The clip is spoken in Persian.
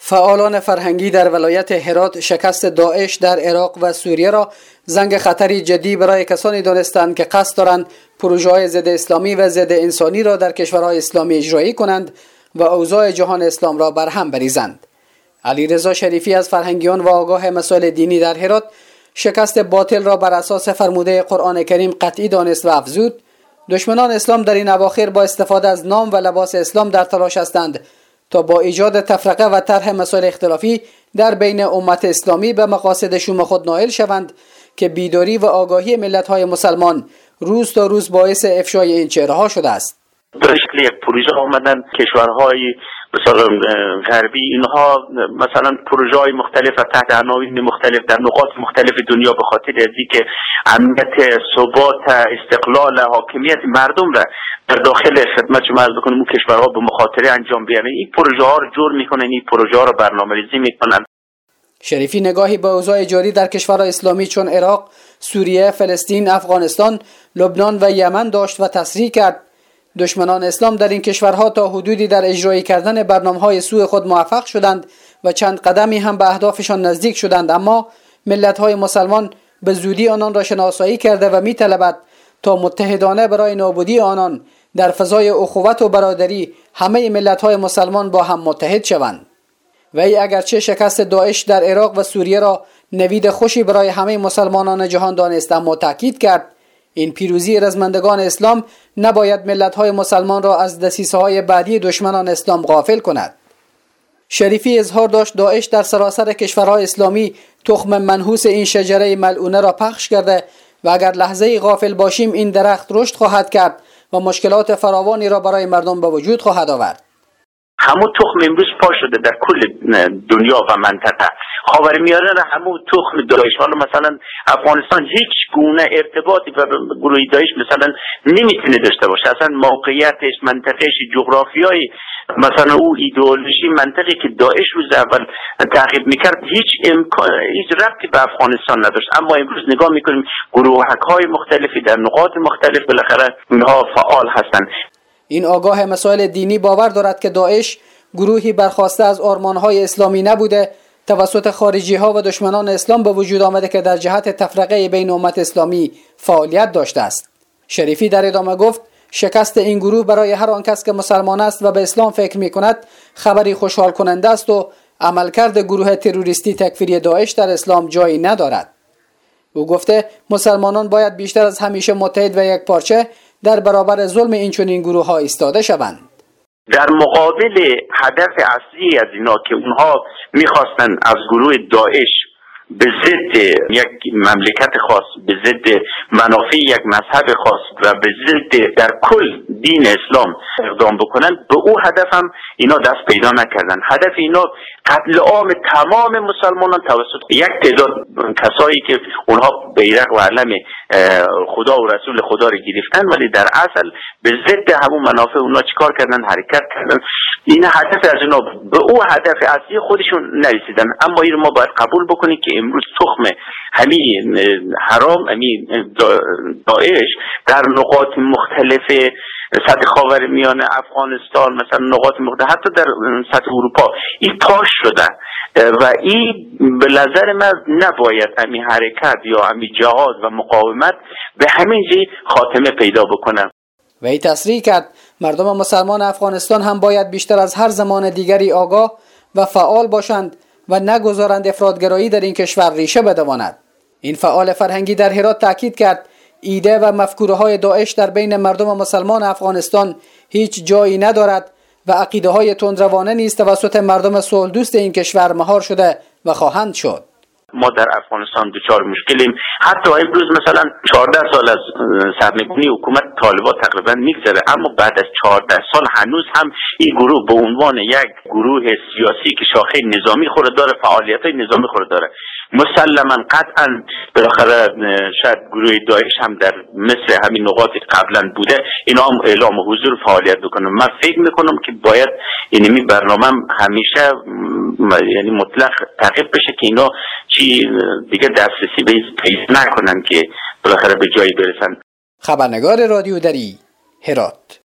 فعالان فرهنگی در ولایت هرات شکست داعش در عراق و سوریه را زنگ خطری جدی برای کسانی دانستند که قصد دارند پروژه‌های ضد اسلامی و ضد انسانی را در کشورهای اسلامی اجرایی کنند و اوضاع جهان اسلام را برهم بریزند. علیرضا شریفی از فرهنگیان و آگاه مسائل دینی در هرات شکست باطل را بر اساس فرموده قرآن کریم قطعی دانست و افزود: دشمنان اسلام در این اواخر با استفاده از نام و لباس اسلام در تلاش هستند تا با ایجاد تفرقه و طرح مسائل اختلافی در بین امت اسلامی به مقاصد شوم خود نائل شوند که بیداری و آگاهی ملت‌های مسلمان روز تا روز باعث افشای این چهره‌ها شده است. در شکل یک پروژه آمدن کشورهای مثلا غربی، اینها مثلا پروژه‌های مختلف تحت عناوین مختلف در نقاط مختلف دنیا به خاطر از اینکه امنیت، ثبات، استقلال، حاکمیت مردم را در داخل خدمت شما عرض بکنم اون کشورها به مخاطره انجام بیارن، این پروژه ها رو جور میکنن، این پروژه ها رو برنامه‌ریزی میکنن. شریفی نگاهی به اوضاع جاری در کشورهای اسلامی چون عراق، سوریه، فلسطین، افغانستان، لبنان و یمن داشت و تصریح کرد: دشمنان اسلام در این کشورها تا حدودی در اجرای کردن برنامه‌های سوء خود موفق شدند و چند قدمی هم به اهدافشان نزدیک شدند، اما ملت‌های مسلمان به زودی آنان را شناسایی کرده و می‌طلبد تا متحدانه برای نابودی آنان در فضای اخوت و برادری همه ملت‌های مسلمان با هم متحد شوند. وی اگرچه شکست داعش در عراق و سوریه را نوید خوشی برای همه مسلمانان جهان دانست، اما تاکید کرد این پیروزی رزمندگان اسلام نباید ملت‌های مسلمان را از دسیسه‌های بعدی دشمنان اسلام غافل کند. شریفی اظهار داشت داعش در سراسر کشورهای اسلامی تخم منحوس این شجره ملعونه را پخش کرده و اگر لحظه‌ای غافل باشیم این درخت رشد خواهد کرد و مشکلات فراوانی را برای مردم به وجود خواهد آورد. همون تخم امروز پا شده در کل دنیا و منطقه. خاورمیانه را همون تخم داعش، حالا مثلا افغانستان هیچ گونه ارتباطی با گروه داعش مثلا نمیتونه داشته باشه، اصلا موقعیتش، منطقهش، جغرافیای مثلا او ایدئولوژی منطقی که داعش روز اول تعقیب میکرد هیچ ربطی به افغانستان نداشت. اما امروز نگاه میکنیم گروهک‌های مختلفی در نقاط مختلف بالاخره اینها فعال هستند. این آگاه مسائل دینی باور دارد که داعش گروهی برخواسته از آرمان‌های اسلامی نبوده، توسط خارجی‌ها و دشمنان اسلام به وجود آمده که در جهت تفرقه بین امت اسلامی فعالیت داشته است. شریفی در ادامه گفت شکست این گروه برای هر آن کس که مسلمان است و به اسلام فکر می‌کند خبری خوشحال کننده است و عملکرد گروه تروریستی تکفیری داعش در اسلام جایی ندارد. او گفته مسلمانان باید بیشتر از همیشه متحد و یکپارچه در برابر ظلم این چنین گروه‌ها ایستاده شوند. در مقابل هدف اصلی از اینا که اونها میخواستن از گروه داعش به ضد یک مملکت خاص، به ضد منافع یک مذهب خاص و به ضد در کل دین اسلام اقدام بکنن، به او هدف هم اینا دست پیدا نکردن. هدف اینا قتل عام تمام مسلمانان توسط یک تعداد کسایی که اونها بیرق و علم خدا و رسول خدا رو گرفتن، ولی در اصل به ضد همون منافع اونها چیکار کردن؟ حرکت کردن. این هدف از اینا، به او هدف اصلی خودشون نرسیدن. اما این ما باید قبول بکنیم که امروز تخم همین حرام، همین داعش در نقاط مختلف سطح خاورمیانه، افغانستان، مثلا نقاط مختلف، حتی در سطح اروپا این پاش شده و این به نظر من نباید همین حرکت یا همین جهاد و مقاومت به همین جای خاتمه پیدا بکنه. و این تصریح کرد مردم مسلمان افغانستان هم باید بیشتر از هر زمان دیگری آگاه و فعال باشند و نگذارند افراطگرایی در این کشور ریشه بدواند. این فعال فرهنگی در هرات تاکید کرد ایده و مفکوره‌های داعش در بین مردم مسلمان افغانستان هیچ جایی ندارد و عقیده‌های تندروانه نیز توسط مردم صلح دوست این کشور مهار شده و خواهند شد. ما در افغانستان دچار مشکلیم. حتی امروز مثلا 14 سال از سرنگونی حکومت طالبان تقریبا میگذره، اما بعد از 14 سال هنوز هم این گروه به عنوان یک گروه سیاسی که شاخه نظامی خود داره، فعالیت‌های نظامی خود داره، مسلما قطعا بالاخره شاید گروه داعش هم در مثل همین نقاطی قبلا بوده اینا هم اعلام حضور فعالیت بکنه. من فکر میکنم که باید اینمی برنامه همیشه یعنی مطلق تعقیب بشه که اینا چی دیگه دسترسی به پیدا نکنن که بالاخره به جایی برسن. خبرنگار رادیو دری هرات.